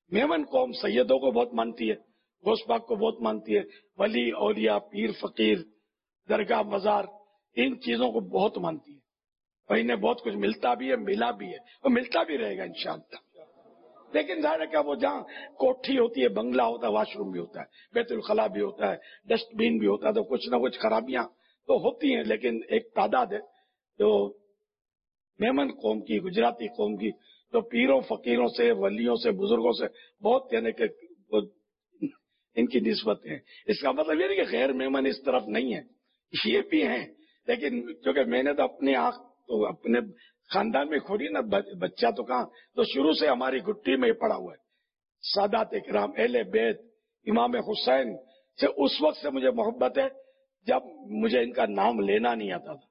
میمن قوم سیدوں کو بہت مانتی ہے، غوث پاک کو بہت مانتی ہے، ولی اولیاء پیر فقیر درگاہ مزار ان چیزوں کو بہت مانتی ہے، اور انہیں بہت کچھ ملتا بھی ہے، ملا بھی ہے اور ملتا بھی رہے گا انشاءاللہ۔ لیکن ظاہر ہے کہ وہ جہاں کوٹھی ہوتی ہے، بنگلہ ہوتا ہے، واش روم بھی ہوتا ہے، بیت الخلا بھی ہوتا ہے، ڈسٹ بین بھی ہوتا ہے، تو کچھ نہ کچھ خرابیاں تو ہوتی ہیں، لیکن ایک تعداد ہے جو میمن قوم کی، گجراتی قوم کی، تو پیروں فقیروں سے، ولیوں سے، بزرگوں سے بہت یعنی کہ ان کی نسبت ہے۔ اس کا مطلب یہ نہیں کہ غیر میمن اس طرف نہیں ہے، یہ بھی ہیں، لیکن کیونکہ میں نے تو اپنی آنکھ تو اپنے خاندان میں کھولی نا، بچہ تو کہاں، تو شروع سے ہماری گٹی میں یہ پڑا ہوا ہے۔ سادات کرام اہل بیت امام حسین سے اس وقت سے مجھے محبت ہے جب مجھے ان کا نام لینا نہیں آتا تھا۔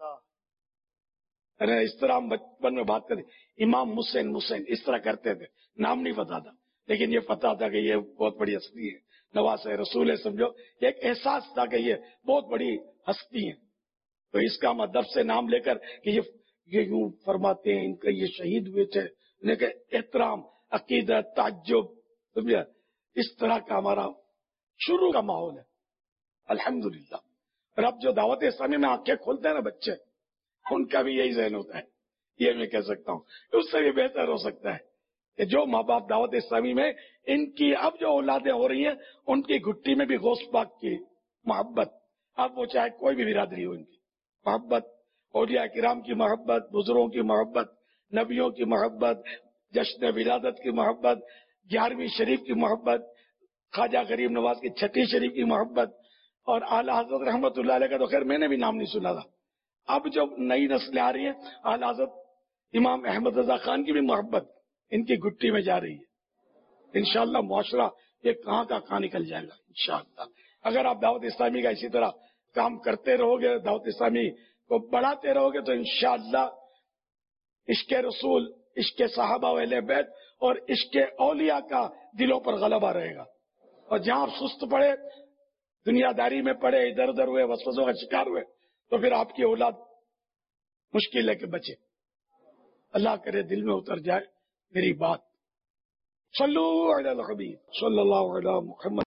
اس طرح ہم بچپن میں بات کرتے امام حسین اس طرح کرتے تھے، نام نہیں پتا تھا، لیکن یہ پتا تھا کہ یہ بہت بڑی ہستی ہے، نواز رسول ہے، سمجھو ایک احساس تھا کہ یہ بہت بڑی ہستی ہے۔ تو اس کا ہم ادب سے نام لے کر کہ یہ یوں فرماتے ہیں، ان کے یہ شہید ہوئے تھے، انہیں کہ احترام، عقیدت، تعجب، سمجھا، اس طرح کا ہمارا شروع کا ماحول ہے الحمدللہ۔ اور اب جو دعوت اسلامی میں آنکھیں کھولتے ہیں نا بچے، ان کا بھی یہی ذہن ہوتا ہے، یہ میں کہہ سکتا ہوں، اس سے بھی بہتر ہو سکتا ہے کہ جو ماں باپ دعوت اسلامی میں ان کی اب جو اولادیں ہو رہی ہیں، ان کی گھٹی میں بھی غوث پاک کی محبت، اب وہ چاہے کوئی بھی برادری ہو، ان کی محبت، اولیاء کرام کی محبت، بزرگوں کی محبت، نبیوں کی محبت، جشن ولادت کی محبت، 11ویں شریف کی محبت، خواجہ غریب نواز کی 6 شریف کی محبت، اور اعلیٰ حضرت رحمت اللہ علیہ کا تو خیر میں نے بھی نام نہیں سنا تھا، اب جو نئی نسلیں آ رہی ہیں، اعلیٰ حضرت امام احمد رضا خان کی بھی محبت ان کی گٹی میں جا رہی ہے۔ انشاءاللہ معاشرہ یہ کہاں نکل جائے گا انشاءاللہ، اگر آپ دعوت اسلامی کا اسی طرح کام کرتے رہو گے، دعوت اسلامی کو بڑھاتے رہو گے، تو انشاءاللہ عشق رسول، عشق صحابہ و اہل بیت اور عشق اولیاء کا دلوں پر غلبہ رہے گا، اور جہاں آپ سست پڑے، دنیا داری میں پڑے، ادھر ادھر ہوئے، وسوسوں کا شکار ہوئے، تو پھر آپ کی اولاد مشکل ہے کہ بچے۔ اللہ کرے دل میں اتر جائے میری بات۔ صلو علی الحبیب صلی اللہ علی محمد۔